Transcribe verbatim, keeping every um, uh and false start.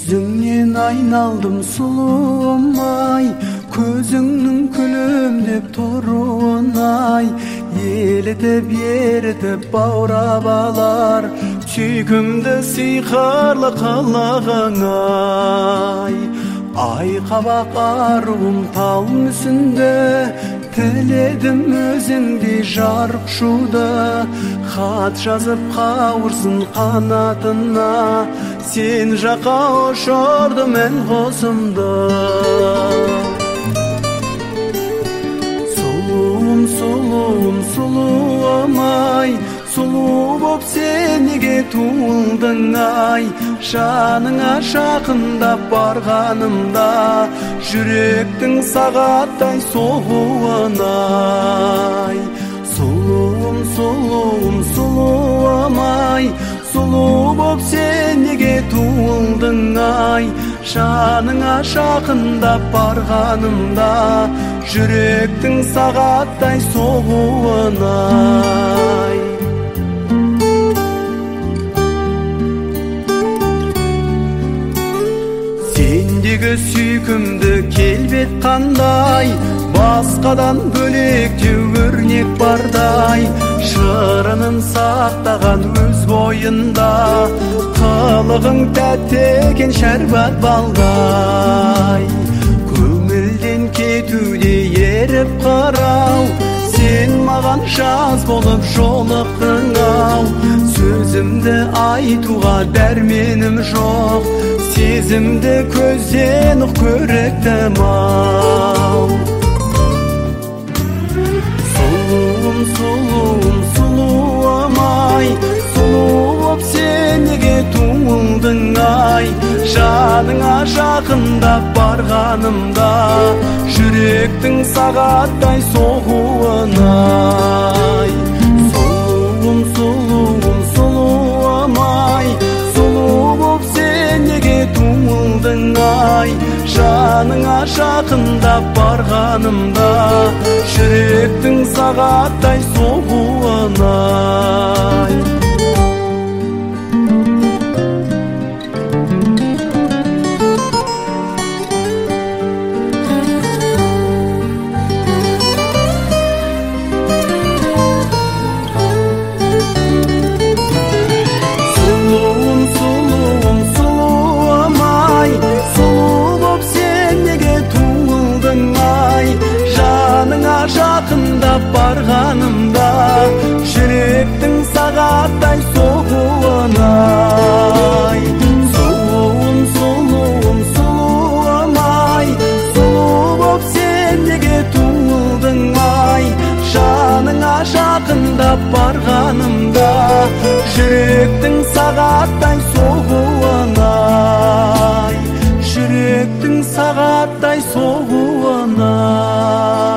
Жүзіңнен айналдым сұлуым-ай, көзіңнің күлімдеп тұруын-ай, елітіп ерітіп баурап алар сүйкімді сиқырлы қылығың-ай. Ай қабақ аруым тал мүсінді, тіледім өзіңдей жарық шуды. Хат жазып қауырсын қанатына, сен жаққа ұшырды мен қосымды. Сұлуым, сұлуым, сұлуым-ай, сұлу боп сен неге туылдың-ай? Жаныңа жақындап барғанымда, жүректің сағаттай соғуын-ай. Сұлуым, сұлуым, сұлуым-ай, сұлу боп сен неге туылдың-ай? Жаныңа жақындап барғанымда, жүректің сағаттай соғуын-ай. Сендегі сүйкімді келбет қандай, басқадан бөлектеу өрнек бардай, шырынын сақтаған өз бойында, қылығың тәтті екен шәрбат балдай. Көңілден кетуде еріп қарау, сен маған жаз болып жолықтың-ау. Сөзімді айтуға дәрменім жоқ, сезімді көзден ұқ көріктім-ау. Сұлуым, сұлуым, сұлуым-ай, сұлу боп сен неге туылдың-ай? Жаныңа жақындап барғанымда, жүректің сағаттай соғуын-ай. Сұлуым, сұлуым, сұлуым-ай, сұлу боп сен неге туылдың-ай? Жаныңа жақындап барғанымда, жүректің сағаттай соғуын-ай. Жақындап барғанымда, жүректің сағаттай соғуын-ай. Сұлуым, сұлуым, сұлуым-ай, сұлу боп сен неге туылдың-ай? Жаныңа жақындап барғанымда, жүректің сағаттай соғуын-ай. Жүректің сағаттай соғуын-ай.